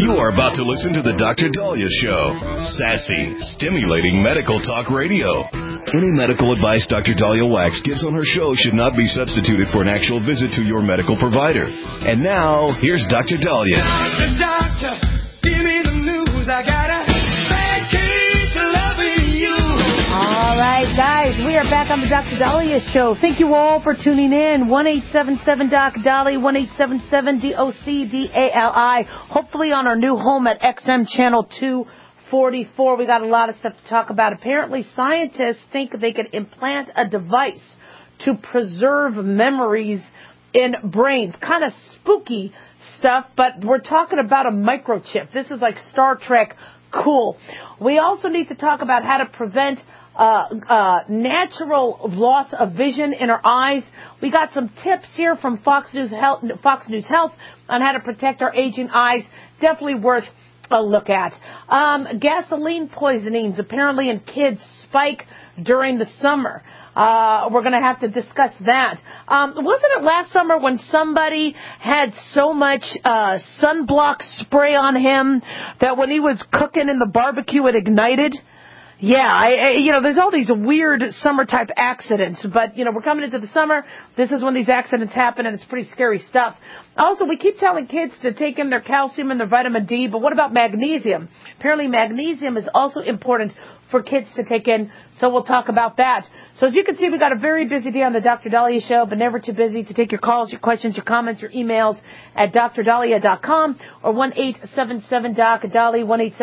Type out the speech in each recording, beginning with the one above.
You are about to listen to the Dr. Daliah Show. Sassy, stimulating medical talk radio. Any medical advice Dr. Daliah Wax gives on her show should not be substituted for an actual visit to your medical provider. And now, here's Dr. Daliah. Doctor, give me the news. I got a bad case of loving you. All right, guys, we are back on the Dr. Daliah Show. Thank you all for tuning in. 1-877-DOC-DALI, 1-877-DOC-DALI. Hopefully on our new home at XM Channel 244. We got a lot of stuff to talk about. Apparently, scientists think they could implant a device to preserve memories in brains. Kind of spooky stuff, but we're talking about a microchip. This is like Star Trek cool. We also need to talk about how to prevent natural loss of vision in our eyes. We got some tips here from Fox News Health on how to protect our aging eyes. Definitely worth a look at. Gasoline poisonings apparently in kids spike during the summer. We're going to have to discuss that. Wasn't it last summer when somebody had so much sunblock spray on him that when he was cooking in the barbecue it ignited? Yeah, there's all these weird summer-type accidents, but, we're coming into the summer. This is when these accidents happen, and it's pretty scary stuff. Also, we keep telling kids to take in their calcium and their vitamin D, but what about magnesium? Apparently, magnesium is also important for kids to take in, so we'll talk about that. So as you can see, we got a very busy day on the Dr. Daliah Show, but never too busy to take your calls, your questions, your comments, your emails at drdaliah.com or 1-877-DOC-DALI,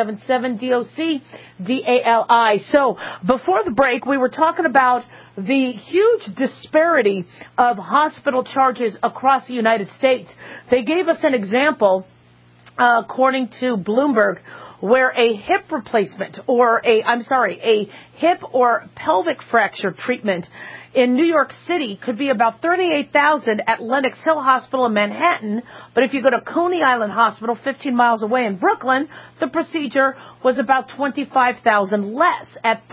1-877-DOC-DALI. So before the break, we were talking about the huge disparity of hospital charges across the United States. They gave us an example, according to Bloomberg, where a hip replacement or a hip or pelvic fracture treatment in New York City could be about $38,000 at Lenox Hill Hospital in Manhattan, but if you go to Coney Island Hospital 15 miles away in Brooklyn, the procedure was about $25,000 less at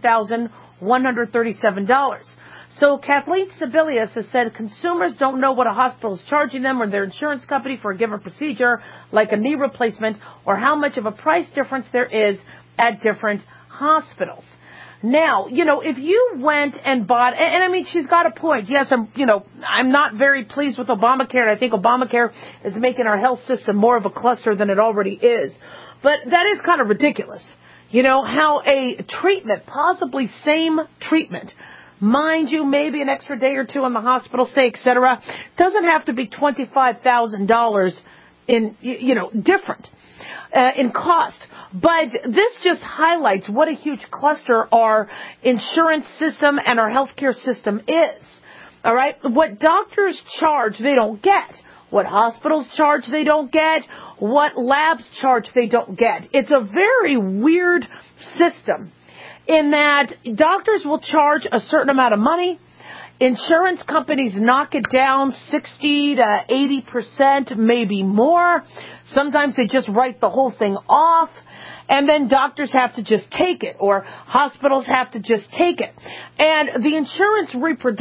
$13,137. So Kathleen Sebelius has said consumers don't know what a hospital is charging them or their insurance company for a given procedure, like a knee replacement, or how much of a price difference there is at different hospitals. Now, if you went and bought, and I mean, she's got a point. Yes, I'm not very pleased with Obamacare, and I think Obamacare is making our health system more of a cluster than it already is. But that is kind of ridiculous. How a treatment, possibly same treatment, mind you, maybe an extra day or two in the hospital stay, etc., doesn't have to be $25,000 in, different in cost. But this just highlights what a huge cluster our insurance system and our healthcare system is. All right? What doctors charge, they don't get. What hospitals charge, they don't get. What labs charge, they don't get. It's a very weird system, in that doctors will charge a certain amount of money. Insurance companies knock it down 60 to 80%, maybe more. Sometimes they just write the whole thing off. And then doctors have to just take it, or hospitals have to just take it. And the insurance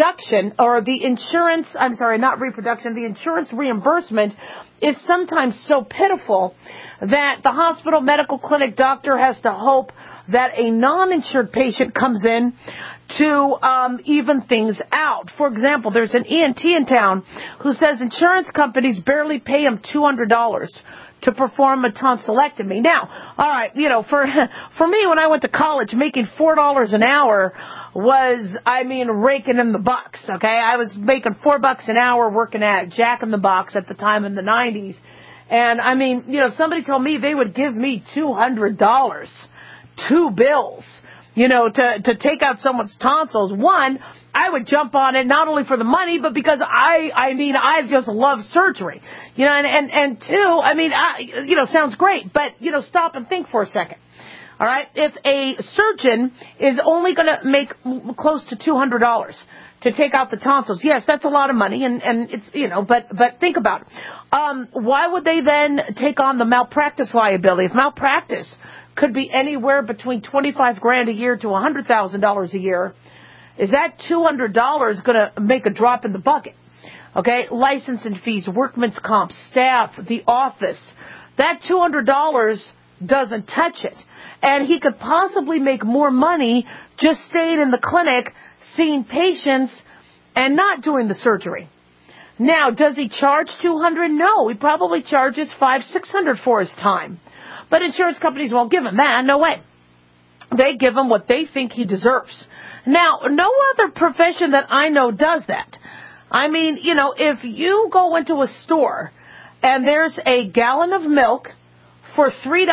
reimbursement is sometimes so pitiful that the hospital medical clinic doctor has to hope that a non-insured patient comes in to even things out. For example, there's an ENT in town who says insurance companies barely pay him $200 to perform a tonsillectomy. Now, all right, for me, when I went to college, making $4 an hour was, raking in the bucks, okay? I was making $4 an hour working at Jack in the Box at the time in the 90s. And, somebody told me they would give me $200, 2 bills, to take out someone's tonsils. One, I would jump on it not only for the money, but because I just love surgery, and two, sounds great, but, stop and think for a second. All right. If a surgeon is only going to make close to $200 to take out the tonsils, yes, that's a lot of money, and it's, but think about it. Why would they then take on the malpractice liability? If malpractice could be anywhere between $25,000 a year to $100,000 a year, is that $200 going to make a drop in the bucket? Okay, licensing fees, workman's comp, staff, the office, that $200 doesn't touch it. And he could possibly make more money just staying in the clinic, seeing patients, and not doing the surgery. Now, does he charge $200? No, he probably charges $500, $600 for his time. But insurance companies won't give him that. No way. They give him what they think he deserves. Now, no other profession that I know does that. I mean, you know, if you go into a store and there's a gallon of milk for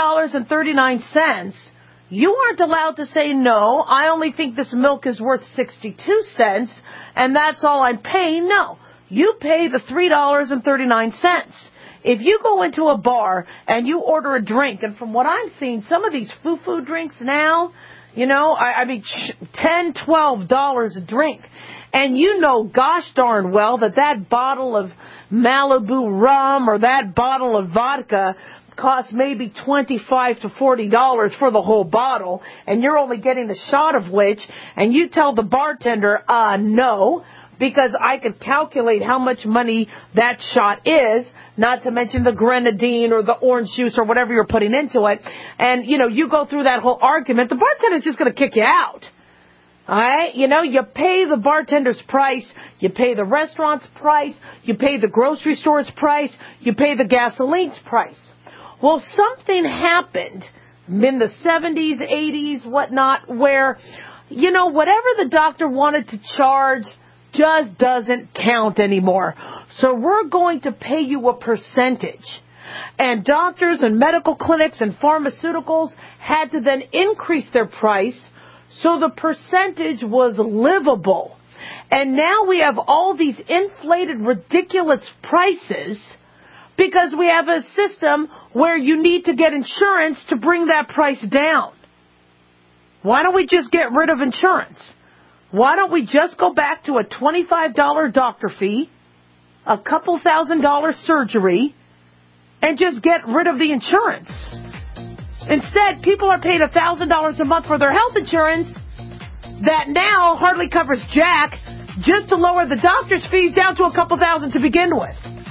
$3.39, you aren't allowed to say, no, I only think this milk is worth 62 cents, and that's all I'm paying. No, you pay the $3.39. If you go into a bar and you order a drink, and from what I'm seeing, some of these foo-foo drinks now, you know, I mean, $10, $12 a drink. And you know gosh darn well that bottle of Malibu rum or that bottle of vodka costs maybe $25 to $40 for the whole bottle, and you're only getting the shot of which, and you tell the bartender, no, because I could calculate how much money that shot is, not to mention the grenadine or the orange juice or whatever you're putting into it. And, you know, you go through that whole argument, the bartender's just going to kick you out. All right? You know, you pay the bartender's price, you pay the restaurant's price, you pay the grocery store's price, you pay the gasoline's price. Well, something happened in the 70s, 80s, whatnot, where, you know, whatever the doctor wanted to charge just doesn't count anymore. So we're going to pay you a percentage. And doctors and medical clinics and pharmaceuticals had to then increase their price so the percentage was livable. And now we have all these inflated, ridiculous prices because we have a system where you need to get insurance to bring that price down. Why don't we just get rid of insurance? Why don't we just go back to a $25 doctor fee, a couple $1,000 surgery, and just get rid of the insurance? Instead, people are paying $1,000 a month for their health insurance that now hardly covers jack just to lower the doctor's fees down to a couple thousand to begin with.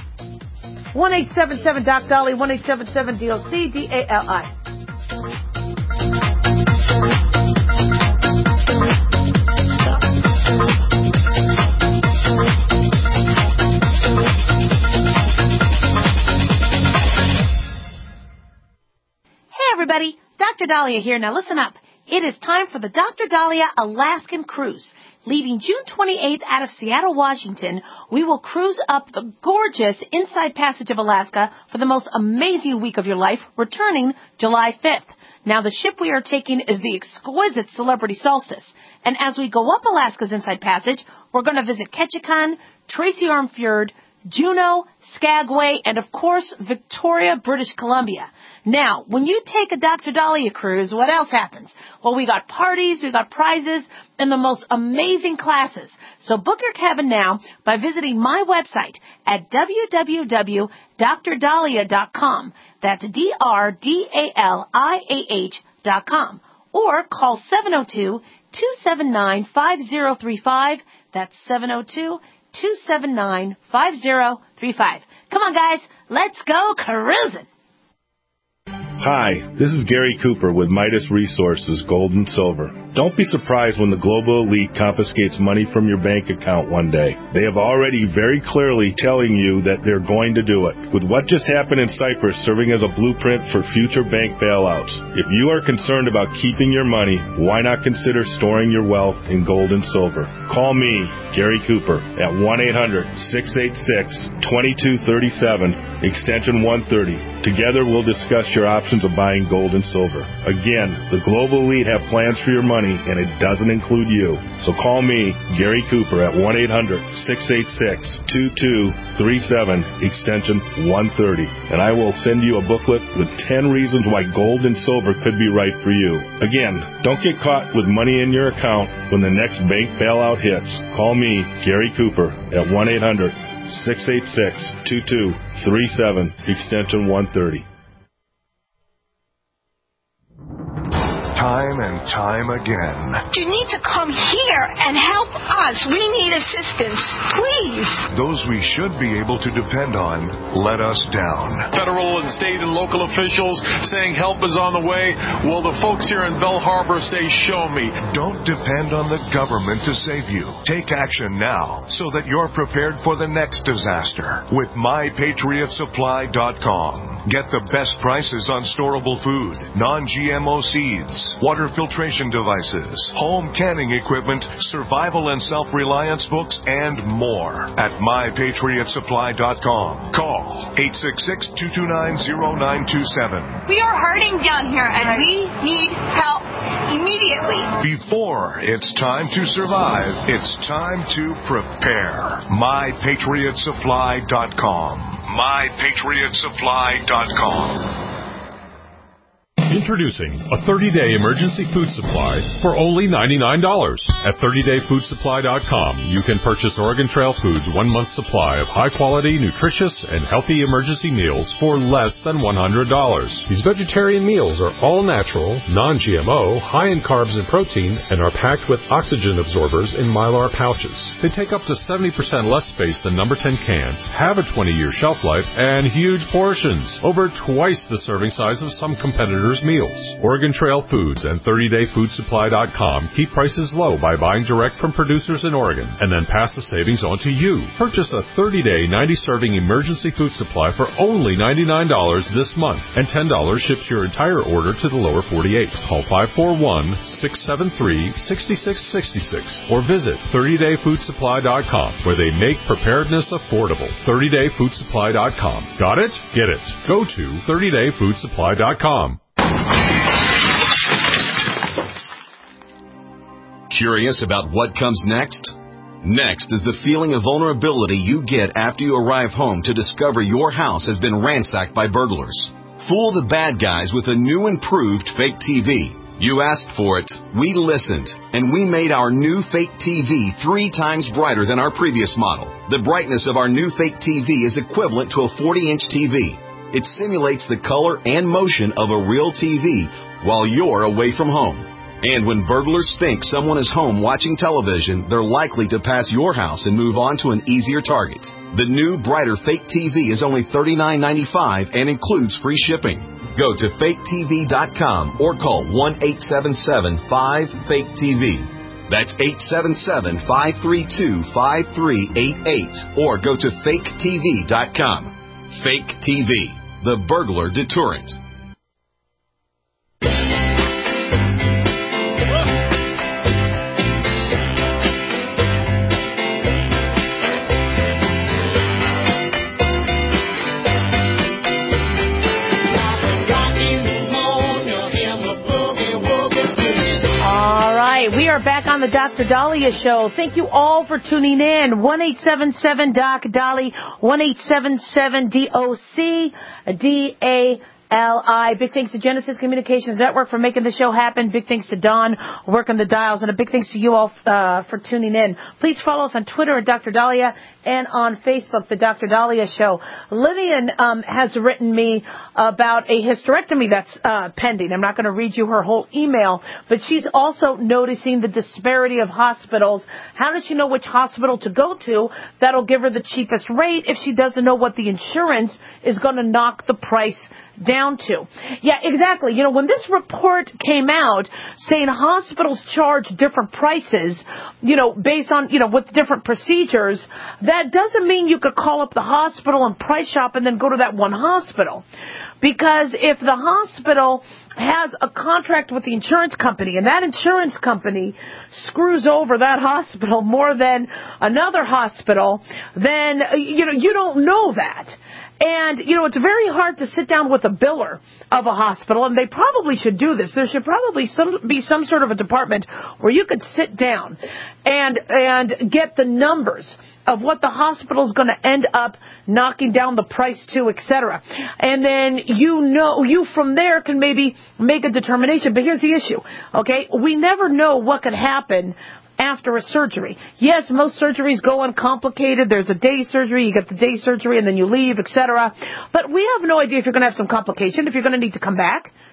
1-877-DOC-DOLLY, 1-877-DOC-DALI. Everybody, Dr. Dahlia here. Now listen up. It is time for the Dr. Dahlia Alaskan Cruise. Leaving June 28th out of Seattle, Washington, we will cruise up the gorgeous Inside Passage of Alaska for the most amazing week of your life, returning July 5th. Now, the ship we are taking is the exquisite Celebrity Solstice. And as we go up Alaska's Inside Passage, we're going to visit Ketchikan, Tracy Arm Fjord, Juneau, Skagway, and of course, Victoria, British Columbia. Now, when you take a Dr. Dahlia cruise, what else happens? Well, we got parties, we got prizes, and the most amazing classes. So book your cabin now by visiting my website at www.drdahlia.com. That's DRDALIAH.com. Or call 702-279-5035. That's 702-279-5035. Come on, guys. Let's go cruising. Hi, this is Gary Cooper with Midas Resources, Gold and Silver. Don't be surprised when the global elite confiscates money from your bank account one day. They have already very clearly telling you that they're going to do it. With what just happened in Cyprus serving as a blueprint for future bank bailouts, if you are concerned about keeping your money, why not consider storing your wealth in gold and silver? Call me, Gary Cooper, at 1-800-686-2237, extension 130. Together we'll discuss your options of buying gold and silver. Again, the global elite have plans for your money, and it doesn't include you. So call me, Gary Cooper, at 1-800-686-2237, extension 130, and I will send you a booklet with 10 reasons why gold and silver could be right for you. Again, don't get caught with money in your account when the next bank bailout hits. Call me, Gary Cooper, at 1-800-686-2237, extension 130. time and time again. You need to come here and help us. We need assistance. Please. Those we should be able to depend on let us down. Federal and state and local officials saying help is on the way. Well, the folks here in Belle Harbor say, show me. Don't depend on the government to save you. Take action now so that you're prepared for the next disaster with MyPatriotSupply.com. Get the best prices on storable food, non-GMO seeds, water filtration devices, home canning equipment, survival and self-reliance books, and more at MyPatriotSupply.com. Call 866-229-0927. We are hurting down here and we need help immediately. Before it's time to survive, it's time to prepare. MyPatriotSupply.com. MyPatriotSupply.com. Introducing a 30-day emergency food supply for only $99. At 30dayfoodsupply.com, you can purchase Oregon Trail Foods' 1-month supply of high-quality, nutritious, and healthy emergency meals for less than $100. These vegetarian meals are all natural, non-GMO, high in carbs and protein, and are packed with oxygen absorbers in Mylar pouches. They take up to 70% less space than number 10 cans, have a 20-year shelf life, and huge portions, over twice the serving size of some competitors' meals. Oregon Trail Foods and 30dayfoodsupply.com keep prices low by buying direct from producers in Oregon and then pass the savings on to you. Purchase a 30-day, 90-serving emergency food supply for only $99 this month, and $10 ships your entire order to the lower 48. Call 541-673-6666 or visit 30dayfoodsupply.com, where they make preparedness affordable. 30dayfoodsupply.com. Got it? Get it. Go to 30dayfoodsupply.com. Curious about what comes next? Next is the feeling of vulnerability you get after you arrive home to discover your house has been ransacked by burglars. Fool the bad guys with a new improved fake TV. You asked for it, we listened, and we made our new fake TV 3 times brighter than our previous model. The brightness of our new fake TV is equivalent to a 40-inch TV. It simulates the color and motion of a real TV while you're away from home. And when burglars think someone is home watching television, they're likely to pass your house and move on to an easier target. The new, brighter fake TV is only $39.95 and includes free shipping. Go to faketv.com or call 1-877-5-FAKE-TV. That's 877-532-5388 or go to faketv.com. Fake TV, the burglar deterrent. We are back on the Dr. Daliah Show. Thank you all for tuning in. 1-877-DOC-DALI, 1-877-DOC-DALI. Big thanks to Genesis Communications Network for making the show happen. Big thanks to Don working the dials. And a big thanks to you all for tuning in. Please follow us on Twitter at Dr. Daliah and on Facebook, The Dr. Daliah Show. Lillian has written me about a hysterectomy that's pending. I'm not going to read you her whole email, but she's also noticing the disparity of hospitals. How does she know which hospital to go to that'll give her the cheapest rate if she doesn't know what the insurance is going to knock the price down to? Yeah, exactly. You know, when this report came out saying hospitals charge different prices, you know, based on, you know, with different procedures, that doesn't mean you could call up the hospital and price shop and then go to that one hospital. Because if the hospital has a contract with the insurance company and that insurance company screws over that hospital more than another hospital, then, you know, you don't know that. And, you know, it's very hard to sit down with a biller of a hospital, and they probably should do this. There should probably be some sort of a department where you could sit down and get the numbers of what the hospital is going to end up knocking down the price to, etc. And then you from there can maybe make a determination. But here's the issue, okay? We never know what could happen after a surgery. Yes, most surgeries go uncomplicated. There's a day surgery, you get the day surgery, and then you leave, etc. But we have no idea if you're going to have some complication, if you're going to need to come back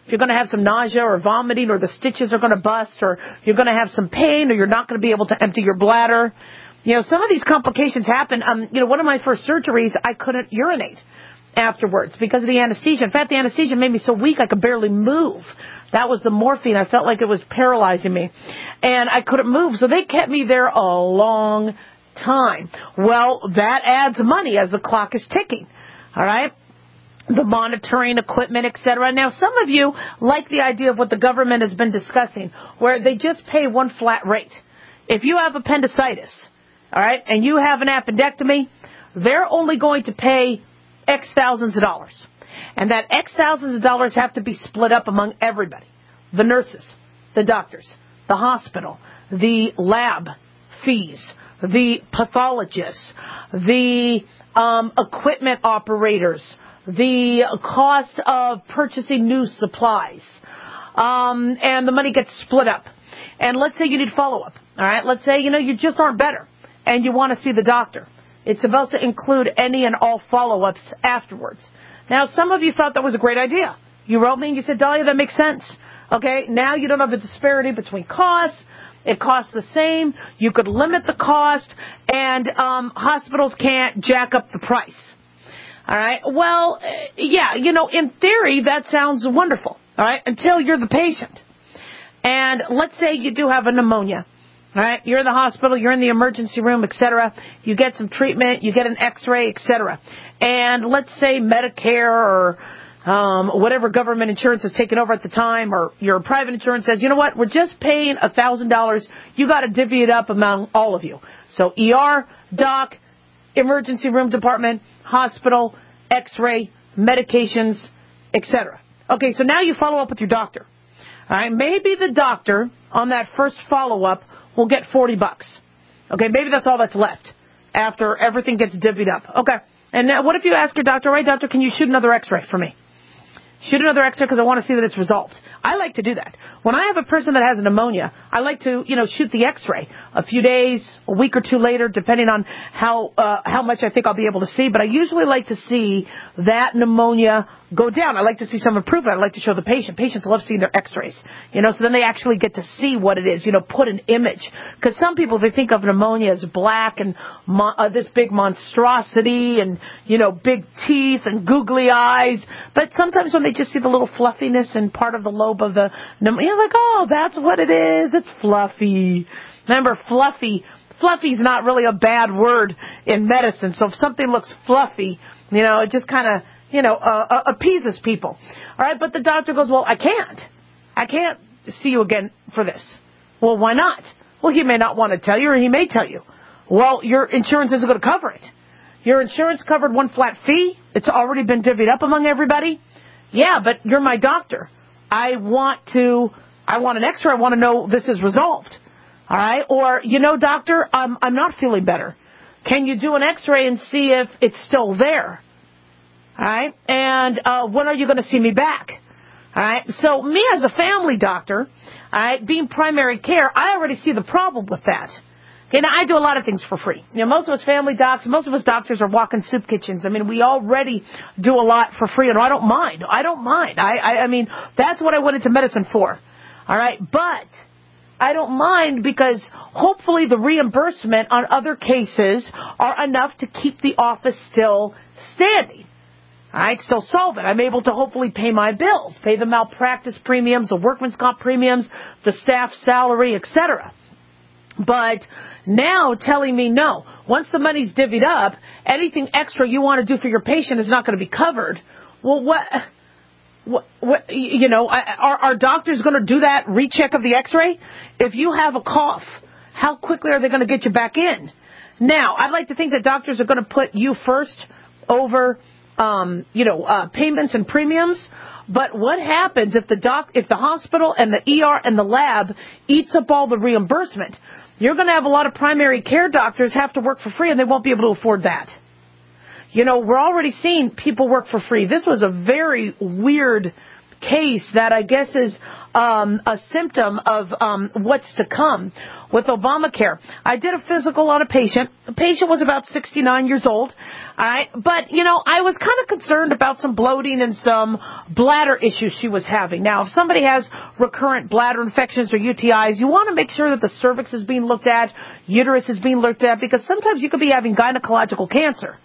if you're going to have some nausea or vomiting, or the stitches are going to bust, or you're going to have some pain, or you're not going to be able to empty your bladder. Some of these complications happen. One of my first surgeries, I couldn't urinate afterwards because of the anesthesia. In fact, the anesthesia made me so weak I could barely move. That was the morphine. I felt like it was paralyzing me, and I couldn't move. So they kept me there a long time. Well, that adds money as the clock is ticking. All right? The monitoring equipment, etc. Now, some of you like the idea of what the government has been discussing, where they just pay one flat rate. If you have appendicitis, all right, and you have an appendectomy, they're only going to pay X thousands of dollars. And that X thousands of dollars have to be split up among everybody. The nurses, the doctors, the hospital, the lab fees, the pathologists, the equipment operators, the cost of purchasing new supplies, and the money gets split up. And let's say you need follow-up, all right? Let's say, you just aren't better, and you want to see the doctor. It's supposed to include any and all follow-ups afterwards. Now, some of you thought that was a great idea. You wrote me and you said, Dahlia, that makes sense. Okay, now you don't have the disparity between costs. It costs the same. You could limit the cost, and hospitals can't jack up the price. All right. Well, yeah, in theory, that sounds wonderful. All right. Until you're the patient. And let's say you do have a pneumonia. All right. You're in the hospital. You're in the emergency room, etc. You get some treatment. You get an X-ray, etc. And let's say Medicare or whatever government insurance is taken over at the time, or your private insurance says, you know what, we're just paying $1,000. You got to divvy it up among all of you. So ER, doc, emergency room department, hospital, X-ray, medications, etc. Okay, so now you follow up with your doctor. All right, maybe the doctor on that first follow-up will get $40. Okay, maybe that's all that's left after everything gets divvied up. Okay, and now what if you ask your doctor, all right, doctor, can you shoot another X-ray for me? Shoot another X-ray because I want to see that it's resolved. I like to do that. When I have a person that has an pneumonia, I like to, shoot the X-ray a few days, a week or two later, depending on how much I think I'll be able to see. But I usually like to see that pneumonia go down. I like to see some improvement. I like to show the patient. Patients love seeing their X-rays, so then they actually get to see what it is, put an image. Because some people, they think of pneumonia as black and this big monstrosity and, big teeth and googly eyes. But sometimes when they just see the little fluffiness and part of the lobe of the pneumonia, you're like, oh, that's what it is. It's fluffy. Remember, fluffy. Fluffy's not really a bad word in medicine. So if something looks fluffy, it just kind of, appeases people. All right, but the doctor goes, well, I can't see you again for this. Well, why not? Well, he may not want to tell you, or he may tell you. Well, your insurance isn't going to cover it. Your insurance covered one flat fee. It's already been divvied up among everybody. Yeah, but you're my doctor. I want an X-ray. I want to know this is resolved. All right? Or, doctor, I'm not feeling better. Can you do an X-ray and see if it's still there? All right? And when are you going to see me back? All right? So me as a family doctor, all right, being primary care, I already see the problem with that. Okay, now I do a lot of things for free. Most of us family docs, most of us doctors are walking soup kitchens. I mean, we already do a lot for free, and I don't mind. I mean, that's what I went into medicine for. All right? But I don't mind because hopefully the reimbursement on other cases are enough to keep the office still standing. All right, still solve it. I'm able to hopefully pay my bills, pay the malpractice premiums, the workman's comp premiums, the staff salary, etc. But now telling me no, once the money's divvied up, anything extra you want to do for your patient is not going to be covered. Well, are doctors going to do that recheck of the X-ray? If you have a cough, how quickly are they going to get you back in? Now, I'd like to think that doctors are going to put you first over payments and premiums. But what happens if the hospital and the ER and the lab eats up all the reimbursement? You're going to have a lot of primary care doctors have to work for free, and they won't be able to afford that. We're already seeing people work for free. This was a very weird case that I guess is a symptom of what's to come. with Obamacare. I did a physical on a patient. The patient was about 69 years old. All right. But, I was kind of concerned about some bloating and some bladder issues she was having. Now, if somebody has recurrent bladder infections or UTIs, you want to make sure that the cervix is being looked at, uterus is being looked at, because sometimes you could be having gynecological cancer.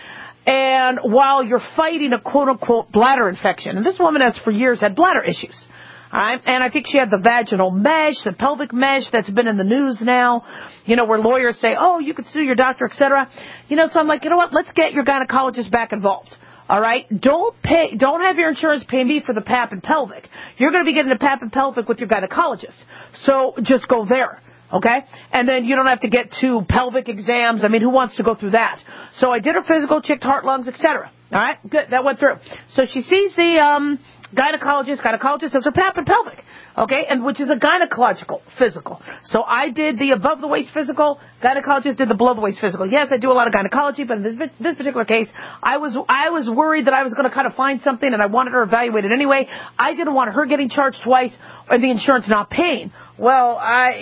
And while you're fighting a quote-unquote bladder infection, and this woman has for years had bladder issues. All right? And I think she had the vaginal mesh, the pelvic mesh that's been in the news now, where lawyers say, oh, you could sue your doctor, etc. So I'm like, you know what? Let's get your gynecologist back involved. All right? Don't have your insurance pay me for the pap and pelvic. You're going to be getting the pap and pelvic with your gynecologist. So just go there. Okay? And then you don't have to get 2 pelvic exams. I mean, who wants to go through that? So I did her physical, checked heart, lungs, etc. All right? Good. That went through. So she sees the gynecologist. Gynecologist does her pap and pelvic. Okay? And which is a gynecological physical. So I did the above the waist physical. Gynecologist did the below the waist physical. Yes, I do a lot of gynecology, but in this particular case, I was worried that I was going to kind of find something, and I wanted her evaluated anyway. I didn't want her getting charged twice or the insurance not paying. Well,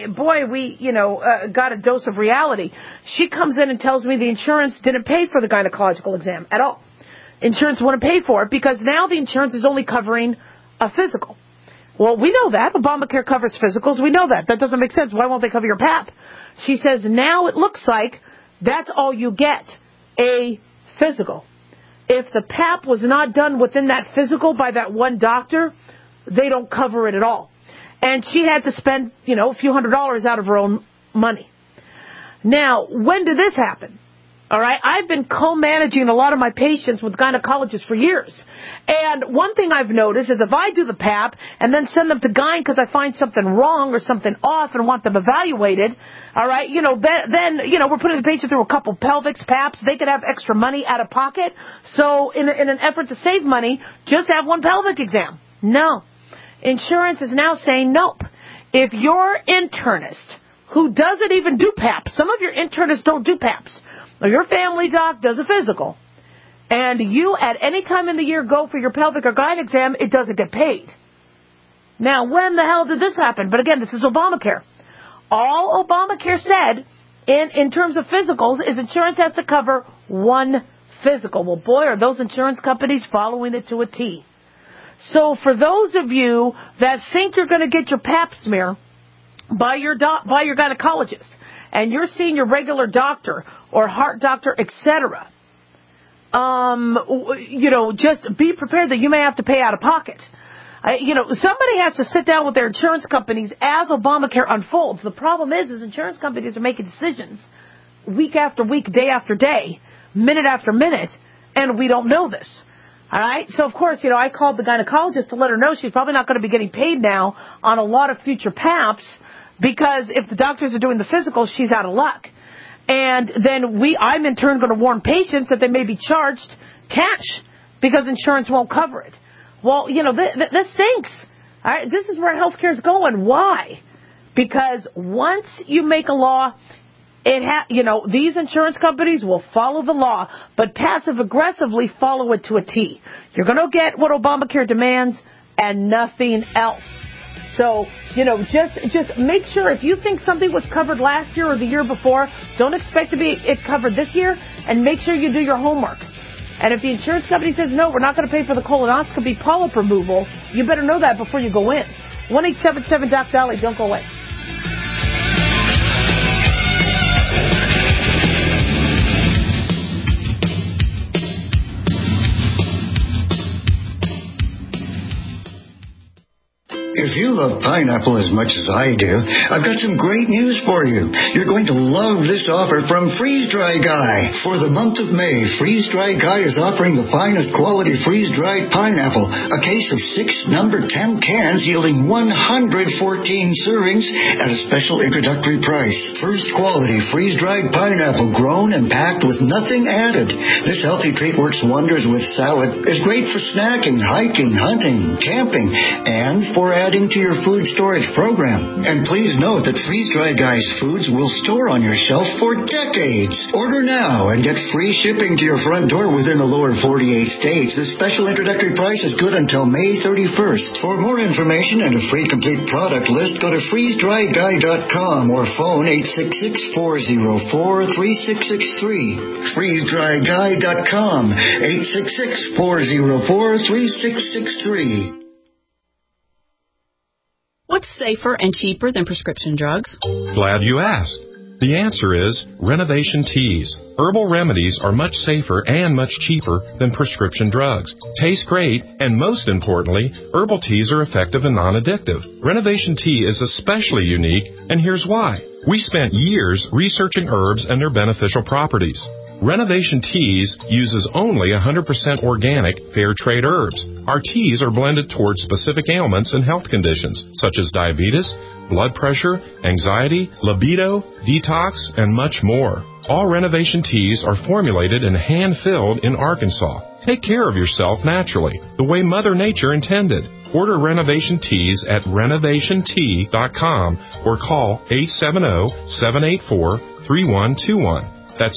we got a dose of reality. She comes in and tells me the insurance didn't pay for the gynecological exam at all. Insurance wouldn't pay for it because now the insurance is only covering a physical. Well, we know that. Obamacare covers physicals. We know that. That doesn't make sense. Why won't they cover your PAP? She says now it looks like that's all you get, a physical. If the PAP was not done within that physical by that one doctor, they don't cover it at all. And she had to spend, a few $100s out of her own money. Now, when did this happen? All right, I've been co-managing a lot of my patients with gynecologists for years. And one thing I've noticed is if I do the PAP and then send them to gyne because I find something wrong or something off and want them evaluated, all right, then we're putting the patient through a couple pelvics, PAPs. They could have extra money out of pocket. So in an effort to save money, just have one pelvic exam. No. Insurance is now saying nope. If your internist, who doesn't even do PAPs, some of your internists don't do PAPs, or your family doc does a physical, and you at any time in the year go for your pelvic or gyne exam, it doesn't get paid. Now, when the hell did this happen? But again, this is Obamacare. All Obamacare said in terms of physicals is insurance has to cover one physical. Well, boy, are those insurance companies following it to a T. So for those of you that think you're going to get your pap smear by your gynecologist, and you're seeing your regular doctor or heart doctor, etc., just be prepared that you may have to pay out of pocket. Somebody has to sit down with their insurance companies as Obamacare unfolds. The problem is insurance companies are making decisions week after week, day after day, minute after minute, and we don't know this. All right? So, of course, I called the gynecologist to let her know she's probably not going to be getting paid now on a lot of future PAPs, because if the doctors are doing the physical, she's out of luck. And then I'm in turn going to warn patients that they may be charged cash because insurance won't cover it. Well, this stinks. All right? This is where healthcare is going. Why? Because once you make a law, these insurance companies will follow the law, but passive-aggressively follow it to a T. You're going to get what Obamacare demands and nothing else. So, just make sure if you think something was covered last year or the year before, don't expect to be it covered this year, and make sure you do your homework. And if the insurance company says, no, we're not going to pay for the colonoscopy polyp removal, you better know that before you go in. 1-877-DOC-DOLLY. Don't go away. If you love pineapple as much as I do, I've got some great news for you. You're going to love this offer from Freeze Dry Guy. For the month of May, Freeze Dry Guy is offering the finest quality freeze-dried pineapple, a case of 6 number 10 cans yielding 114 servings at a special introductory price. First quality freeze-dried pineapple grown and packed with nothing added. This healthy treat works wonders with salad, is great for snacking, hiking, hunting, camping, and for adding to your food storage program. And please note that Freeze-Dry Guy's foods will store on your shelf for decades. Order now and get free shipping to your front door within the lower 48 states. This special introductory price is good until May 31st. For more information and a free complete product list, go to freezedryguy.com or phone 866-404-3663. freezedryguy.com, 866-404-3663. What's safer and cheaper than prescription drugs? Glad you asked. The answer is Renovation Teas. Herbal remedies are much safer and much cheaper than prescription drugs. Taste great, and most importantly, herbal teas are effective and non-addictive. Renovation Tea is especially unique, and here's why. We spent years researching herbs and their beneficial properties. Renovation Teas uses only 100% organic, fair trade herbs. Our teas are blended towards specific ailments and health conditions, such as diabetes, blood pressure, anxiety, libido, detox, and much more. All Renovation Teas are formulated and hand-filled in Arkansas. Take care of yourself naturally, the way Mother Nature intended. Order Renovation Teas at renovationtea.com or call 870-784-3121. That's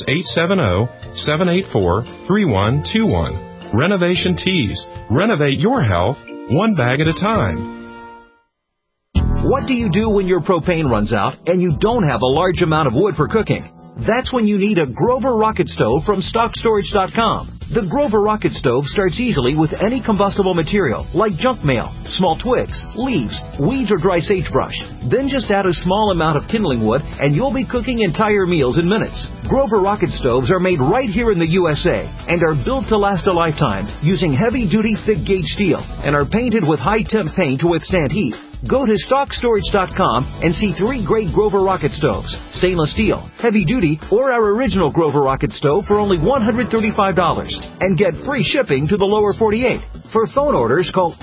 870-784-3121. Renovation Teas. Renovate your health one bag at a time. What do you do when your propane runs out and you don't have a large amount of wood for cooking? That's when you need a Grover Rocket Stove from StockStorage.com. The Grover Rocket Stove starts easily with any combustible material like junk mail, small twigs, leaves, weeds, or dry sagebrush. Then just add a small amount of kindling wood and you'll be cooking entire meals in minutes. Grover Rocket Stoves are made right here in the USA and are built to last a lifetime using heavy-duty thick-gauge steel and are painted with high-temp paint to withstand heat. Go to StockStorage.com and see 3 great Grover Rocket Stoves, stainless steel, heavy duty, or our original Grover Rocket Stove for only $135 and get free shipping to the lower 48. For phone orders, call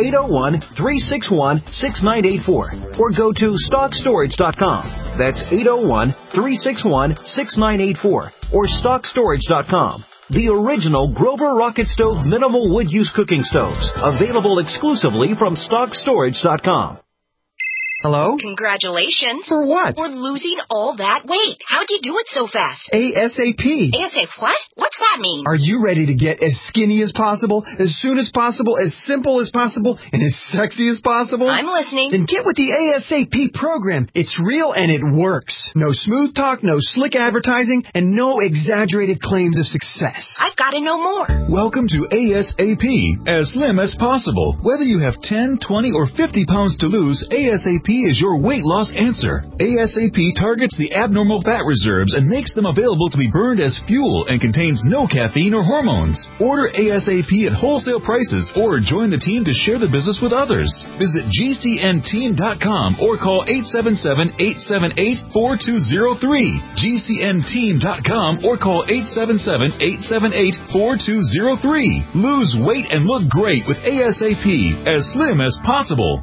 801-361-6984 or go to StockStorage.com. That's 801-361-6984 or StockStorage.com. The original Grover Rocket Stove minimal wood use cooking stoves, available exclusively from StockStorage.com. Hello? Congratulations. For what? For losing all that weight. How'd you do it so fast? ASAP. ASAP what? What's that mean? Are you ready to get as skinny as possible, as soon as possible, as simple as possible, and as sexy as possible? I'm listening. Then get with the ASAP program. It's real and it works. No smooth talk, no slick advertising, and no exaggerated claims of success. I've got to know more. Welcome to ASAP, as slim as possible. Whether you have 10, 20, or 50 pounds to lose, ASAP is your weight loss answer. ASAP targets the abnormal fat reserves and makes them available to be burned as fuel and contains no caffeine or hormones. Order ASAP at wholesale prices or join the team to share the business with others. Visit GCNteam.com or call 877-878-4203. GCNteam.com or call 877-878-4203. Lose weight and look great with ASAP, as slim as possible.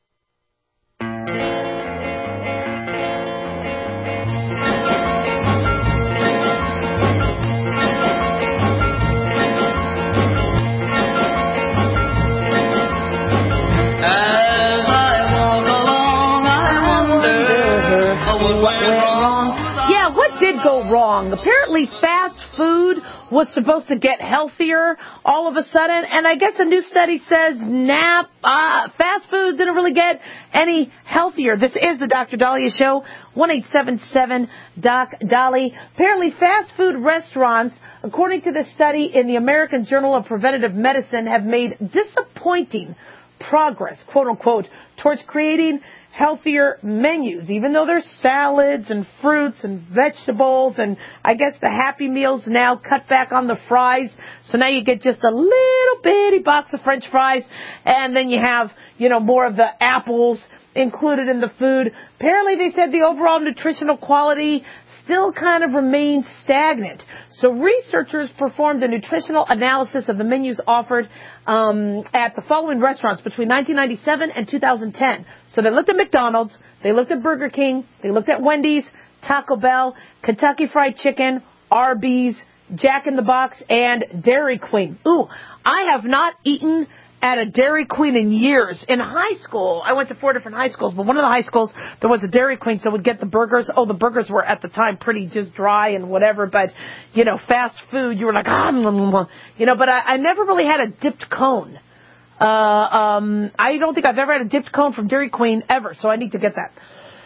Go wrong. Apparently fast food was supposed to get healthier all of a sudden, and I guess a new study says fast food didn't really get any healthier. This is the Dr. Dahlia Show, 1-877-DOC-DOLLY. Apparently fast food restaurants, according to this study in the American Journal of Preventive Medicine, have made disappointing progress, quote unquote, towards creating healthier menus, even though there's salads and fruits and vegetables, and I guess the Happy Meals now cut back on the fries, so now you get just a little bitty box of French fries, and then you have, more of the apples included in the food. Apparently they said the overall nutritional quality still kind of remains stagnant. So researchers performed a nutritional analysis of the menus offered at the following restaurants between 1997 and 2010. So they looked at McDonald's, they looked at Burger King, they looked at Wendy's, Taco Bell, Kentucky Fried Chicken, Arby's, Jack in the Box, and Dairy Queen. Ooh, I have not eaten at a Dairy Queen in years. In high school, I went to 4 different high schools, but one of the high schools, there was a Dairy Queen, so we'd get the burgers. Oh, the burgers were at the time pretty just dry and whatever, but, fast food, you were like, but I never really had a dipped cone. I don't think I've ever had a dipped cone from Dairy Queen ever, so I need to get that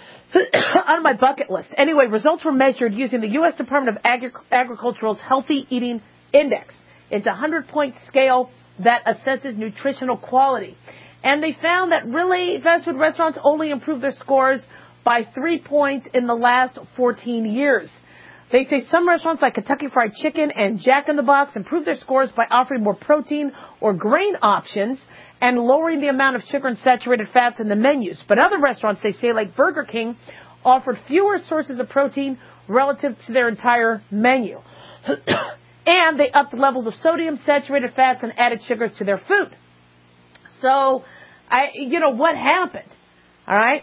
on my bucket list. Anyway, results were measured using the U.S. Department of Agricultural's Healthy Eating Index. It's a 100-point scale that assesses nutritional quality. And they found that really fast food restaurants only improved their scores by 3 points in the last 14 years. They say some restaurants like Kentucky Fried Chicken and Jack in the Box improved their scores by offering more protein or grain options and lowering the amount of sugar and saturated fats in the menus. But other restaurants, they say, like Burger King, offered fewer sources of protein relative to their entire menu. And they upped the levels of sodium, saturated fats, and added sugars to their food. So, what happened? All right?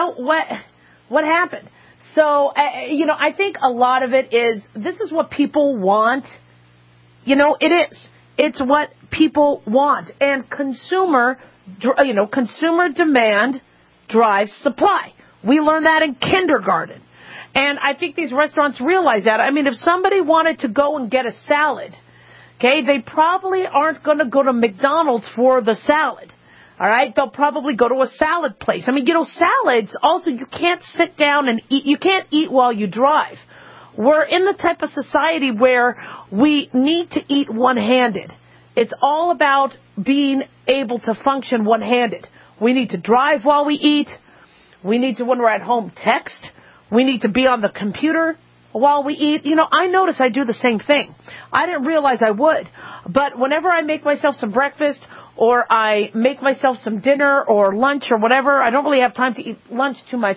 What happened? So, I think a lot of it is, this is what people want. It is. It's what people want. And consumer demand drives supply. We learned that in kindergarten. And I think these restaurants realize that. I mean, if somebody wanted to go and get a salad, okay, they probably aren't going to go to McDonald's for the salad. All right? They'll probably go to a salad place. I mean, salads, also, you can't sit down and eat. You can't eat while you drive. We're in the type of society where we need to eat one-handed. It's all about being able to function one-handed. We need to drive while we eat. We need to, when we're at home, text. We need to be on the computer while we eat. I notice I do the same thing. I didn't realize I would. But whenever I make myself some breakfast or I make myself some dinner or lunch or whatever, I don't really have time to eat lunch too much.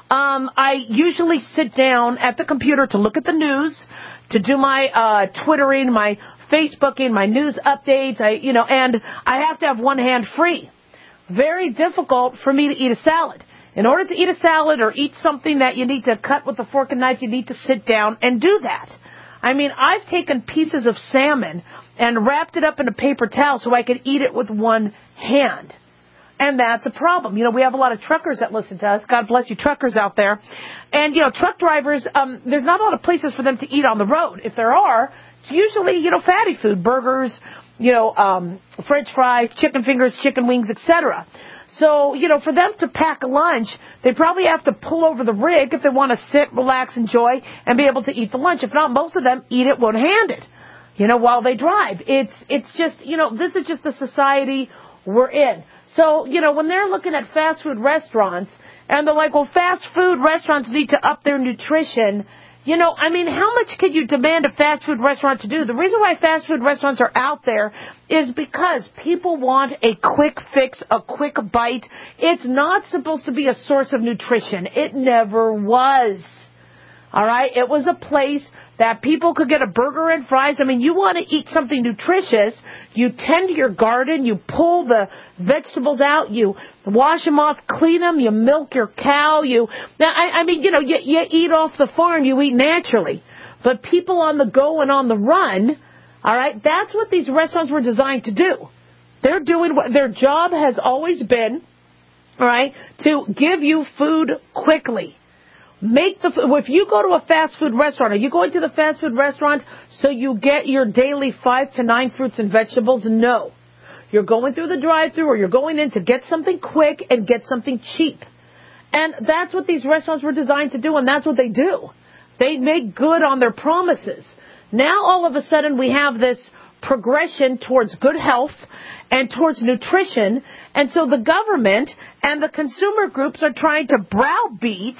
I usually sit down at the computer to look at the news, to do my Twittering, my Facebooking, my news updates, and I have to have one hand free. Very difficult for me to eat a salad. In order to eat a salad or eat something that you need to cut with a fork and knife, you need to sit down and do that. I mean, I've taken pieces of salmon and wrapped it up in a paper towel so I could eat it with one hand. And that's a problem. We have a lot of truckers that listen to us. God bless you truckers out there. And, truck drivers, there's not a lot of places for them to eat on the road. If there are, it's usually, fatty food, burgers, French fries, chicken fingers, chicken wings, etc. So, for them to pack a lunch, they probably have to pull over the rig if they want to sit, relax, enjoy, and be able to eat the lunch. If not, most of them eat it one-handed, while they drive. It's just, this is just the society we're in. So, when they're looking at fast food restaurants, and they're like, well, fast food restaurants need to up their nutrition, how much can you demand a fast food restaurant to do? The reason why fast food restaurants are out there is because people want a quick fix, a quick bite. It's not supposed to be a source of nutrition. It never was. All right? It was a place that people could get a burger and fries. I mean, you want to eat something nutritious, you tend your garden, you pull the vegetables out, you wash them off, clean them, you milk your cow, you eat off the farm, you eat naturally. But people on the go and on the run, all right, that's what these restaurants were designed to do. They're doing what their job has always been, all right, to give you food quickly. If you go to a fast food restaurant, are you going to the fast food restaurant so you get your daily 5 to 9 fruits and vegetables? No. You're going through the drive-thru or you're going in to get something quick and get something cheap. And that's what these restaurants were designed to do, and that's what they do. They make good on their promises. Now, all of a sudden, we have this progression towards good health and towards nutrition, and so the government and the consumer groups are trying to browbeat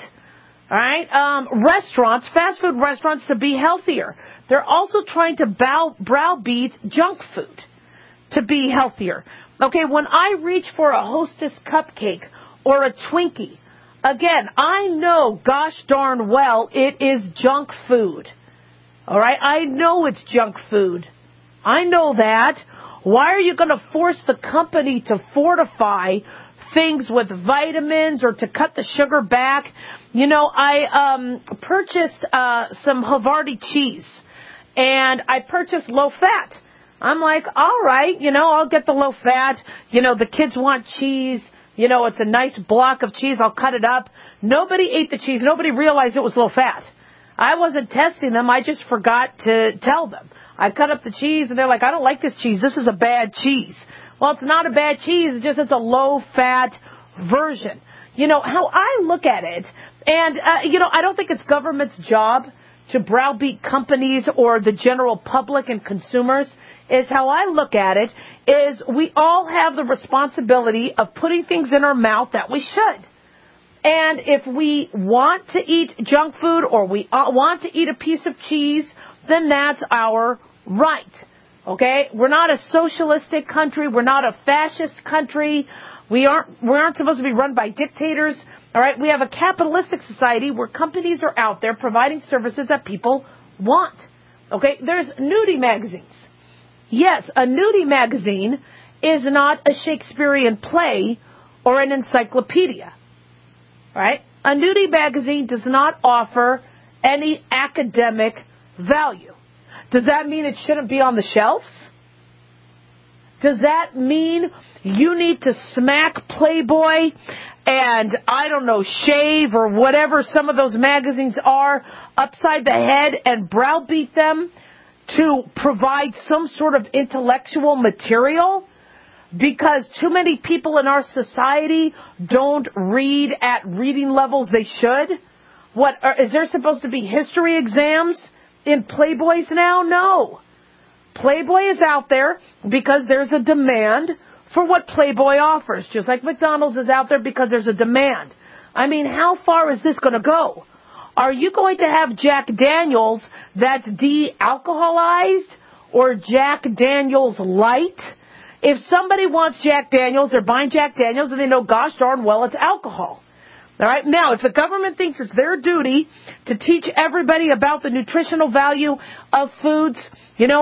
restaurants, fast food restaurants, to be healthier. They're also trying to browbeat junk food to be healthier. Okay, when I reach for a Hostess cupcake or a Twinkie, again, I know gosh darn well it is junk food. All right, I know it's junk food. I know that. Why are you going to force the company to fortify things with vitamins or to cut the sugar back? I purchased some Havarti cheese, and I purchased low fat. I'm like, all right, I'll get the low fat. The kids want cheese. It's a nice block of cheese. I'll cut it up. Nobody ate the cheese. Nobody realized it was low fat. I wasn't testing them. I just forgot to tell them. I cut up the cheese, and they're like, I don't like this cheese. This is a bad cheese. Well, it's not a bad cheese. It's a low-fat version. How I look at it, and, I don't think it's government's job to browbeat companies or the general public and consumers. Is how I look at it is we all have the responsibility of putting things in our mouth that we should. And if we want to eat junk food or we want to eat a piece of cheese, then that's our right. Okay? We're not a socialistic country. We're not a fascist country. We aren't supposed to be run by dictators. All right? We have a capitalistic society where companies are out there providing services that people want. Okay? There's nudie magazines. Yes, a nudie magazine is not a Shakespearean play or an encyclopedia. Right? A nudie magazine does not offer any academic value. Does that mean it shouldn't be on the shelves? Does that mean you need to smack Playboy and, shave or whatever some of those magazines are upside the head and browbeat them to provide some sort of intellectual material? Because too many people in our society don't read at reading levels they should? Is there supposed to be history exams in Playboys now? No. Playboy is out there because there's a demand for what Playboy offers, just like McDonald's is out there because there's a demand. How far is this going to go? Are you going to have Jack Daniels that's de-alcoholized or Jack Daniels light? If somebody wants Jack Daniels, they're buying Jack Daniels and they know, gosh darn well, it's alcohol. All right. Now, if the government thinks it's their duty to teach everybody about the nutritional value of foods, then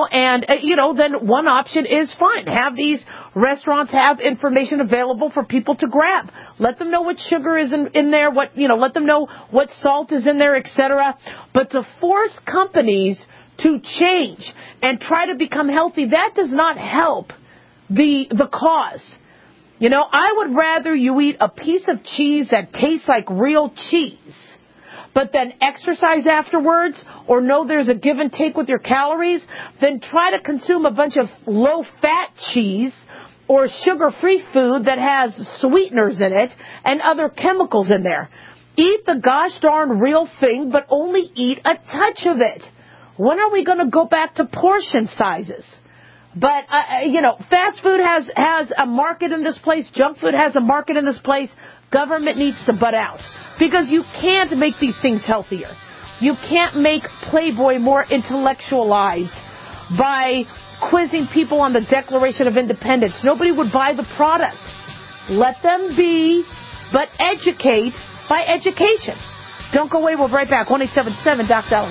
one option is fine. Have these restaurants have information available for people to grab. Let them know what sugar is in there, let them know what salt is in there, etc. But to force companies to change and try to become healthy, that does not help the cause. I would rather you eat a piece of cheese that tastes like real cheese, but then exercise afterwards or know there's a give and take with your calories than try to consume a bunch of low-fat cheese or sugar-free food that has sweeteners in it and other chemicals in there. Eat the gosh darn real thing, but only eat a touch of it. When are we going to go back to portion sizes? But, fast food has a market in this place. Junk food has a market in this place. Government needs to butt out. Because you can't make these things healthier. You can't make Playboy more intellectualized by quizzing people on the Declaration of Independence. Nobody would buy the product. Let them be, but educate by education. Don't go away. We'll be right back. 1-877-DOC-DOLLAR.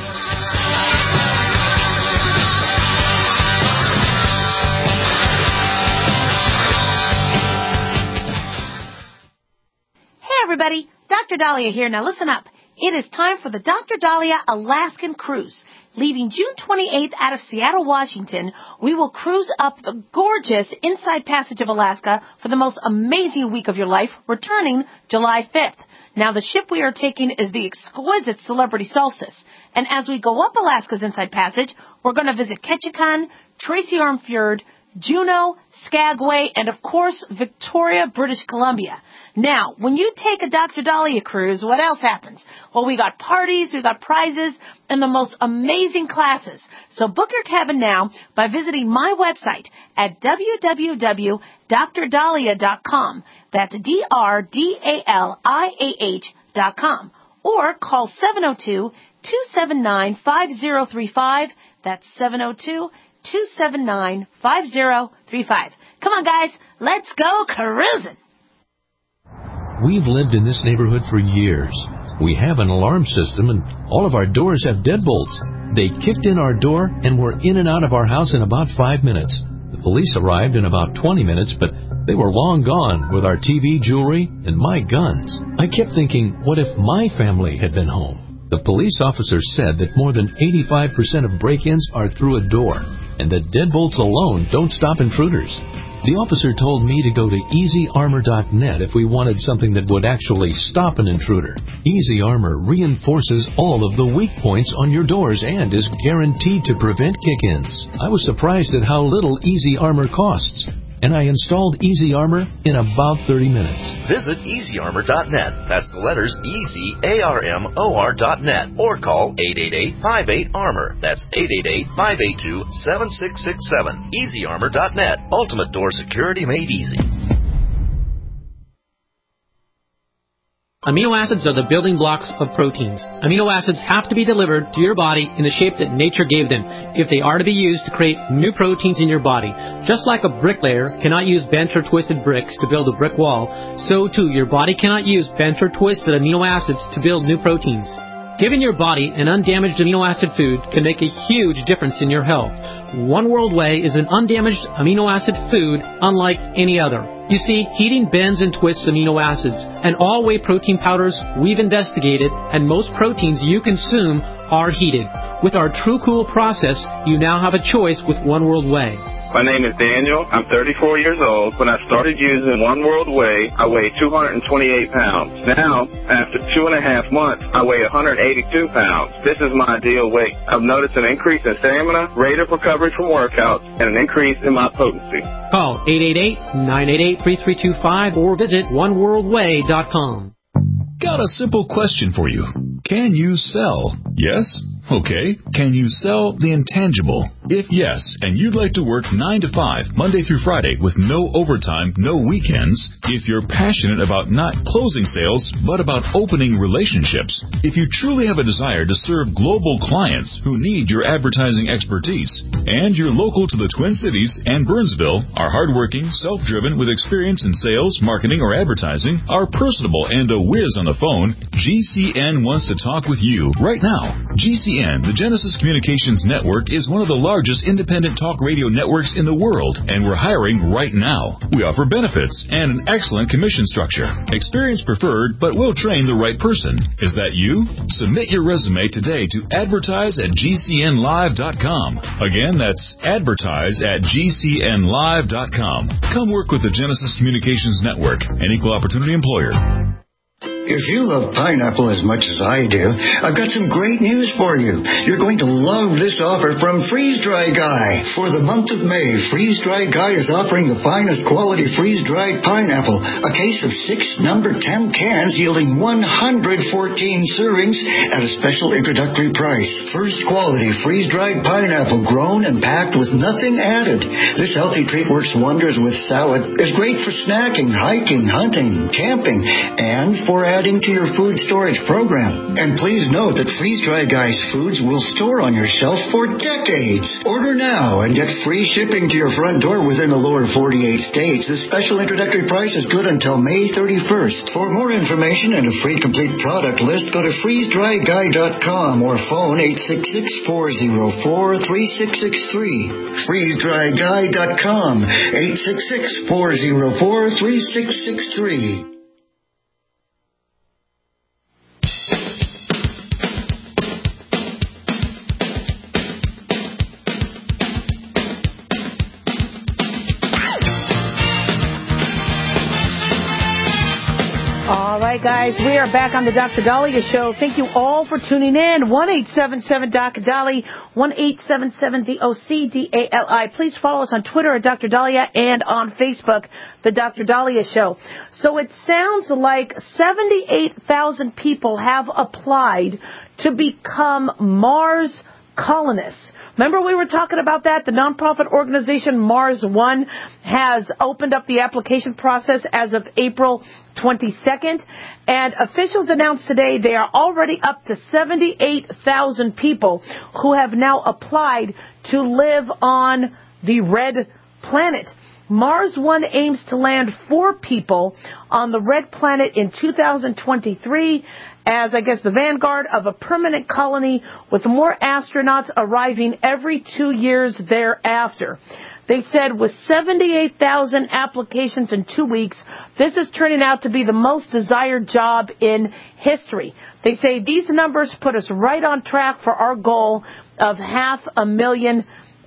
Everybody, Dr. Dahlia here. Now listen up. It is time for the Dr. Dahlia Alaskan Cruise. Leaving June 28th out of Seattle, Washington, we will cruise up the gorgeous Inside Passage of Alaska for the most amazing week of your life, returning July 5th. Now, the ship we are taking is the exquisite Celebrity Solstice. And as we go up Alaska's Inside Passage, we're going to visit Ketchikan, Tracy Arm Fjord, Juneau, Skagway, and of course, Victoria, British Columbia. Now, when you take a Dr. Dahlia cruise, what else happens? Well, we got parties, we got prizes, and the most amazing classes. So book your cabin now by visiting my website at www.drdahlia.com. That's DRDALIAH.com. Or call 702-279-5035. That's 702-279-5035. Come on, guys. Let's go cruising. We've lived in this neighborhood for years. We have an alarm system, and all of our doors have deadbolts. They kicked in our door, and we're in and out of our house in about 5 minutes. The police arrived in about 20 minutes, but they were long gone with our TV, jewelry, and my guns. I kept thinking, what if my family had been home? The police officer said that more than 85% of break-ins are through a door. and that deadbolts alone don't stop intruders. The officer told me to go to EasyArmor.net if we wanted something that would actually stop an intruder. Easy Armor reinforces all of the weak points on your doors and is guaranteed to prevent kick-ins. I was surprised at how little Easy Armor costs, and I installed Easy Armor in about 30 minutes. Visit EasyArmor.net. That's the letters EasyArmor.net. Or call 888-58-ARMOR. That's 888-582-7667. EasyArmor.net. Ultimate door security made easy. Amino acids are the building blocks of proteins. Amino acids have to be delivered to your body in the shape that nature gave them if they are to be used to create new proteins in your body. Just like a bricklayer cannot use bent or twisted bricks to build a brick wall, so too your body cannot use bent or twisted amino acids to build new proteins. Giving your body an undamaged amino acid food can make a huge difference in your health. One World Whey is an undamaged amino acid food unlike any other. You see, heating bends and twists amino acids, and all whey protein powders we've investigated, and most proteins you consume are heated. With our True Cool process, you now have a choice with One World Whey. My name is Daniel. I'm 34 years old. When I started using One World Whey, I weighed 228 pounds. Now, after 2.5 months, I weigh 182 pounds. This is my ideal weight. I've noticed an increase in stamina, rate of recovery from workouts, and an increase in my potency. Call 888-988-3325 or visit oneworldwhey.com. Got a simple question for you. Can you sell? Yes? Okay. Can you sell the intangible? If yes, and you'd like to work 9 to 5, Monday through Friday, with no overtime, no weekends, if you're passionate about not closing sales, but about opening relationships, if you truly have a desire to serve global clients who need your advertising expertise, and you're local to the Twin Cities and Burnsville, are hardworking, self-driven, with experience in sales, marketing, or advertising, are personable, and a whiz on the phone, GCN wants to talk with you right now. GCN, the Genesis Communications Network, is one of the largest independent talk radio networks in the world, and we're hiring right now. We offer benefits and an excellent commission structure. Experience preferred, but we'll train the right person. Is that you? Submit your resume today to advertise@gcnlive.com. Again, that's advertise@gcnlive.com. Come work with the Genesis Communications Network, an equal opportunity employer. If you love pineapple as much as I do, I've got some great news for you. You're going to love this offer from Freeze Dry Guy. For the month of May, Freeze Dry Guy is offering the finest quality freeze-dried pineapple, a case of 6 number 10 cans yielding 114 servings at a special introductory price. First quality freeze-dried pineapple grown and packed with nothing added. This healthy treat works wonders with salad, is great for snacking, hiking, hunting, camping, and for adding to your food storage program. And please note that Freeze Dry Guy's foods will store on your shelf for decades. Order now and get free shipping to your front door within the lower 48 states. This special introductory price is good until May 31st. For more information and a free complete product list, go to freezedryguy.com or phone 866-404-3663. freezedryguy.com 866-404-3663. All right, guys, we are back on the Dr. Dahlia Show. Thank you all for tuning in. 1-877-Dr. 1-877-DOCDALI. Please follow us on Twitter at Dr. Dahlia and on Facebook, the Dr. Dahlia Show. So it sounds like 78,000 people have applied to become Mars colonists. Remember we were talking about that? The nonprofit organization Mars One has opened up the application process as of April 22nd. And officials announced today they are already up to 78,000 people who have now applied to live on the red planet. Mars One aims to land 4 people on the red planet in 2023 as, I guess, the vanguard of a permanent colony with more astronauts arriving every 2 years thereafter. They said with 78,000 applications in 2 weeks, this is turning out to be the most desired job in history. They say these numbers put us right on track for our goal of 500,000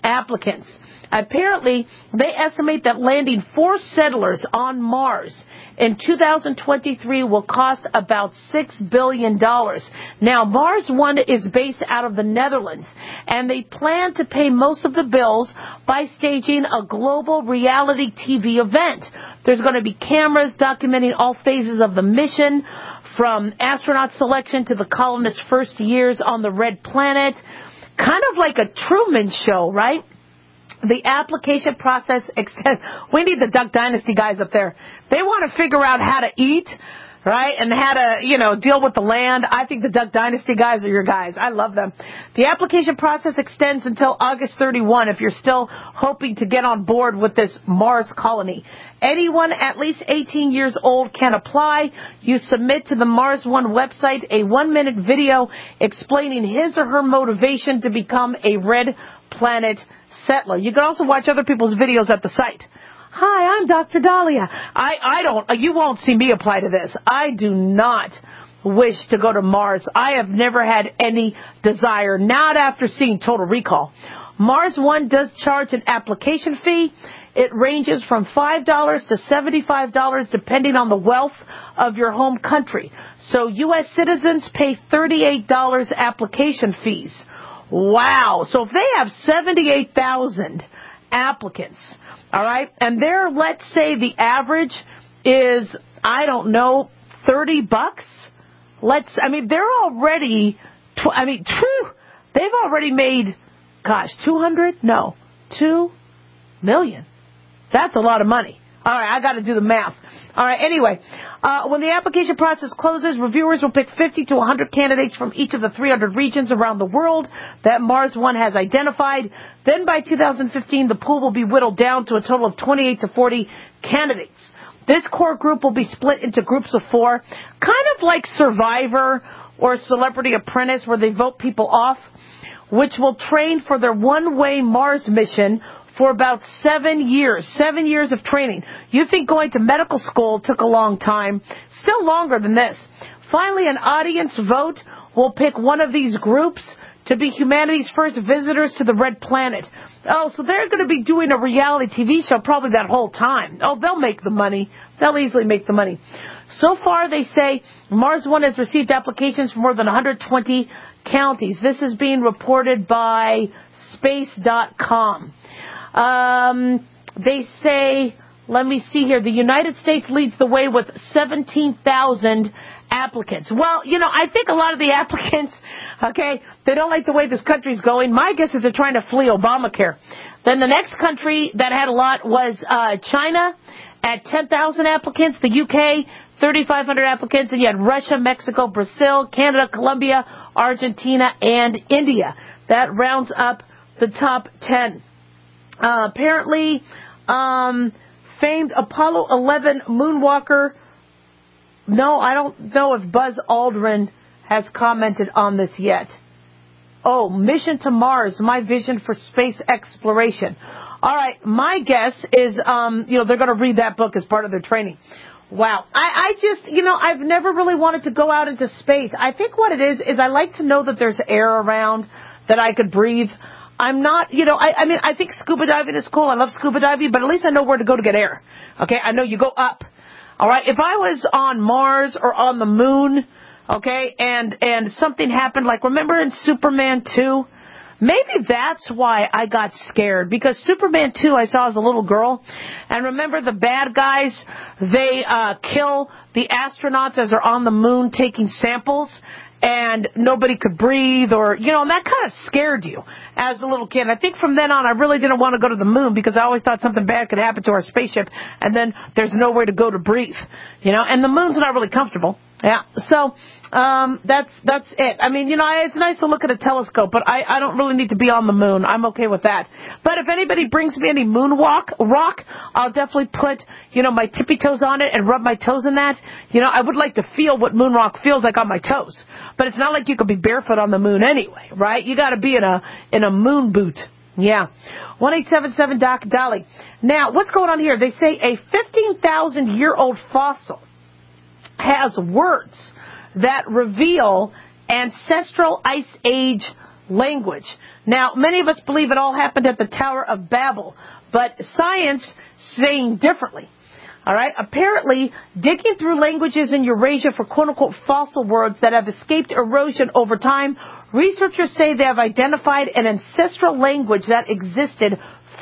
applicants. Apparently, they estimate that landing 4 settlers on Mars in 2023 will cost about $6 billion. Now, Mars One is based out of the Netherlands, and they plan to pay most of the bills by staging a global reality TV event. There's going to be cameras documenting all phases of the mission, from astronaut selection to the colonists' first years on the Red Planet. Kind of like a Truman Show, right? The application process extends. We need the Duck Dynasty guys up there. They want to figure out how to eat, right, and how to, deal with the land. I think the Duck Dynasty guys are your guys. I love them. The application process extends until August 31 if you're still hoping to get on board with this Mars colony. Anyone at least 18 years old can apply. You submit to the Mars One website a 1-minute video explaining his or her motivation to become a Red Planet settler. You can also watch other people's videos at the site. Hi, I'm Dr. Dahlia. You won't see me apply to this. I do not wish to go to Mars. I have never had any desire, not after seeing Total Recall. Mars One does charge an application fee. It ranges from $5 to $75 depending on the wealth of your home country. So U.S. citizens pay $38 application fees. Wow. So if they have 78,000 applicants, all right, and let's say the average is, I don't know, $30. They're already, they've already made, 2 million. That's a lot of money. All right, I got to do the math. All right, anyway, when the application process closes, reviewers will pick 50 to 100 candidates from each of the 300 regions around the world that Mars One has identified. Then by 2015, the pool will be whittled down to a total of 28 to 40 candidates. This core group will be split into groups of 4, kind of like Survivor or Celebrity Apprentice, where they vote people off, which will train for their one-way Mars mission for about 7 years. 7 years of training. You think going to medical school took a long time? Still longer than this. Finally, an audience vote will pick one of these groups to be humanity's first visitors to the Red Planet. Oh, so they're going to be doing a reality TV show probably that whole time. Oh, they'll make the money. They'll easily make the money. So far, they say Mars One has received applications from more than 120 counties. This is being reported by Space.com. They say, let me see here, the United States leads the way with 17,000 applicants. Well, I think a lot of the applicants, they don't like the way this country's going. My guess is they're trying to flee Obamacare. Then the next country that had a lot was China at 10,000 applicants, the UK, 3,500 applicants, and you had Russia, Mexico, Brazil, Canada, Colombia, Argentina, and India. That rounds up the top 10. Apparently, famed Apollo 11 moonwalker. No, I don't know if Buzz Aldrin has commented on this yet. Oh, Mission to Mars, my vision for space exploration. All right, my guess is, they're going to read that book as part of their training. Wow. I just, I've never really wanted to go out into space. I think what it is I like to know that there's air around, that I could breathe. I'm not, I think scuba diving is cool. I love scuba diving, but at least I know where to go to get air. Okay, I know you go up. All right, if I was on Mars or on the moon, okay, and something happened, like remember in Superman 2? Maybe that's why I got scared, because Superman 2 I saw as a little girl, and remember the bad guys, they kill the astronauts as they're on the moon taking samples, and nobody could breathe, or, and that kind of scared you as a little kid. I think from then on, I really didn't want to go to the moon because I always thought something bad could happen to our spaceship, and then there's nowhere to go to breathe, and the moon's not really comfortable. Yeah, so that's it. It's nice to look at a telescope, but I don't really need to be on the moon. I'm okay with that. But if anybody brings me any rock, I'll definitely put, my tippy toes on it and rub my toes in that. I would like to feel what moon rock feels like on my toes. But it's not like you could be barefoot on the moon anyway, right? You got to be in a moon boot. Yeah. 1-877-DOC Dolly. Now, what's going on here? They say a 15,000-year-old fossil has words that reveal ancestral ice age language. Now, many of us believe it all happened at the Tower of Babel, but science saying differently. All right. Apparently, digging through languages in Eurasia for quote-unquote fossil words that have escaped erosion over time, researchers say they have identified an ancestral language that existed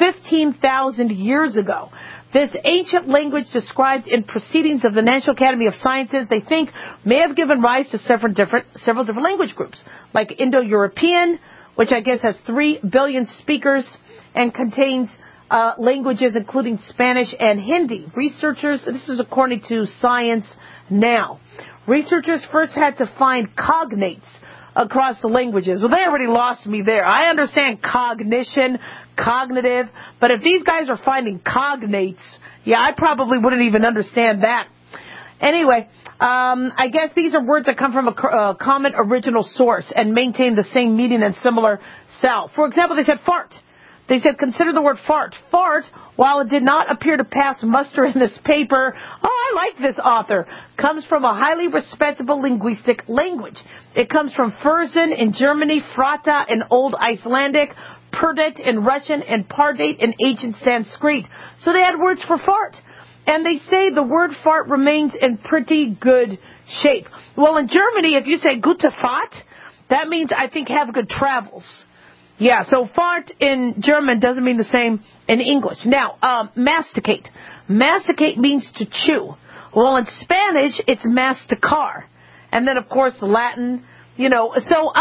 15,000 years ago. This ancient language described in proceedings of the National Academy of Sciences, they think, may have given rise to several different language groups, like Indo-European, which I guess has 3 billion speakers and contains languages including Spanish and Hindi. Researchers, this is according to Science Now, researchers first had to find cognates across the languages. Well, they already lost me there. I understand cognition, cognitive, but if these guys are finding cognates, yeah, I probably wouldn't even understand that. Anyway, I guess these are words that come from a common original source and maintain the same meaning and similar sound. For example, they said fart. They said, consider the word fart. Fart, while it did not appear to pass muster in this paper, I like this author, comes from a highly respectable linguistic language. It comes from Furzen in Germany, Frata in Old Icelandic, Perdet in Russian, and Pardate in ancient Sanskrit. So they had words for fart. And they say the word fart remains in pretty good shape. Well, in Germany, if you say gute Fahrt, that means, I think, have good travels. Yeah, so fart in German doesn't mean the same in English. Now, masticate. Masticate means to chew. Well, in Spanish, it's masticar. And then, of course, the Latin, So,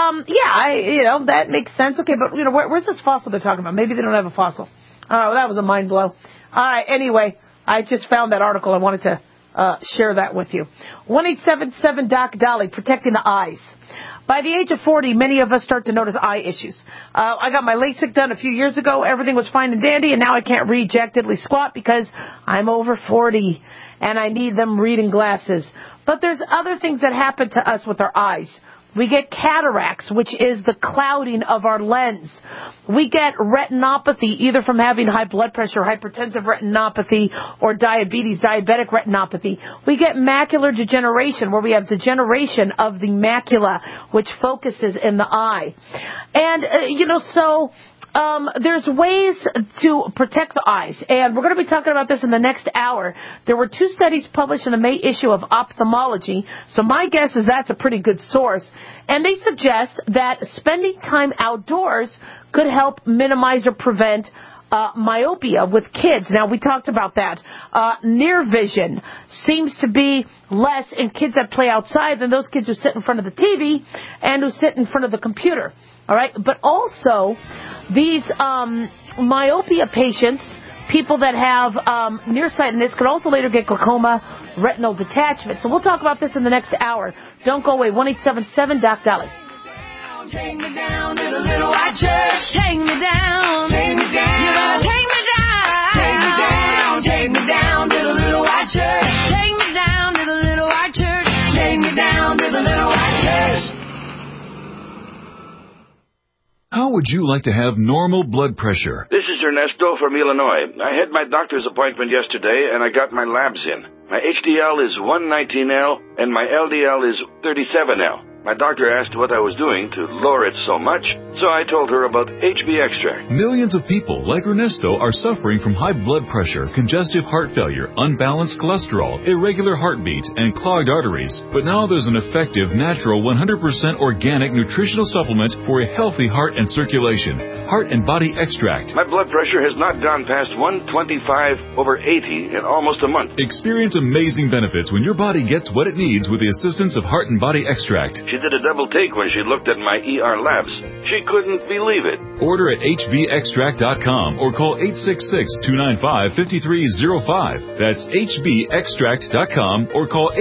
that makes sense. Okay, but, where's this fossil they're talking about? Maybe they don't have a fossil. Oh, that was a mind blow. All right, anyway, I just found that article. I wanted to share that with you. 1-877-DOC-DOLLY, protecting the eyes. By the age of 40, many of us start to notice eye issues. I got my LASIK done a few years ago. Everything was fine and dandy, and now I can't read jack diddly squat because I'm over 40, and I need them reading glasses. But there's other things that happen to us with our eyes. We get cataracts, which is the clouding of our lens. We get retinopathy, either from having high blood pressure, hypertensive retinopathy, or diabetes, diabetic retinopathy. We get macular degeneration, where we have degeneration of the macula, which focuses in the eye. And, there's ways to protect the eyes, and we're going to be talking about this in the next hour. There were 2 studies published in the May issue of Ophthalmology, so my guess is that's a pretty good source, and they suggest that spending time outdoors could help minimize or prevent myopia with kids. Now, we talked about that. Near vision seems to be less in kids that play outside than those kids who sit in front of the TV and who sit in front of the computer. All right, but also these myopia patients, people that have nearsightedness, could also later get glaucoma, retinal detachment. So we'll talk about this in the next hour. Don't go away. 1-877-DOC-DOLLY. Take me down to the little white church. Take me down. Take me down. You gotta take me down. Take me down. Take me down to the little white church. Take me down to the little white church. Take me down to the little white church. How would you like to have normal blood pressure? This is Ernesto from Illinois. I had my doctor's appointment yesterday, and I got my labs in. My HDL is 119L, and my LDL is 37L. My doctor asked what I was doing to lower it so much, so I told her about HB Extract. Millions of people like Ernesto are suffering from high blood pressure, congestive heart failure, unbalanced cholesterol, irregular heartbeat, and clogged arteries. But now there's an effective, natural, 100% organic nutritional supplement for a healthy heart and circulation. Heart and Body Extract. My blood pressure has not gone past 125/80 in almost a month. Experience amazing benefits when your body gets what it needs with the assistance of Heart and Body Extract. She did a double take when she looked at my ER labs. She couldn't believe it. Order at hbextract.com or call 866-295-5305. That's hbextract.com or call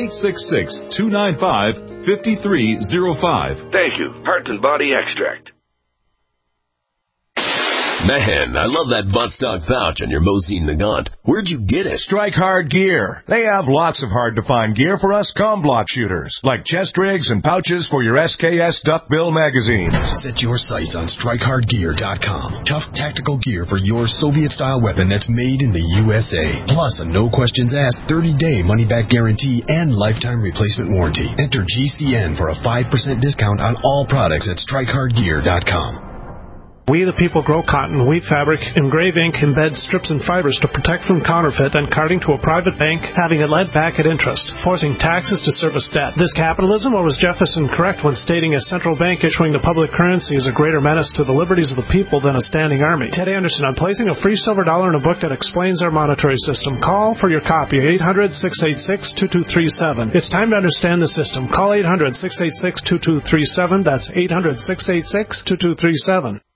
866-295-5305. Thank you. Heart and Body Extract. Man, I love that buttstock pouch on your Mosine Nagant. Where'd you get it? Strike Hard Gear. They have lots of hard-to-find gear for us comm block shooters, like chest rigs and pouches for your SKS Duckbill magazine. Set your sights on StrikeHardGear.com. Tough tactical gear for your Soviet-style weapon that's made in the USA. Plus a no-questions-asked 30-day money-back guarantee and lifetime replacement warranty. Enter GCN for a 5% discount on all products at StrikeHardGear.com. We the people grow cotton, weave fabric, engrave ink, embed strips and fibers to protect from counterfeit and carting to a private bank, having it led back at interest, forcing taxes to service debt. This capitalism, or was Jefferson correct when stating a central bank issuing the public currency is a greater menace to the liberties of the people than a standing army? Ted Anderson, I'm placing a free silver dollar in a book that explains our monetary system. Call for your copy, 800-686-2237. It's time to understand the system. Call 800-686-2237. That's 800-686-2237.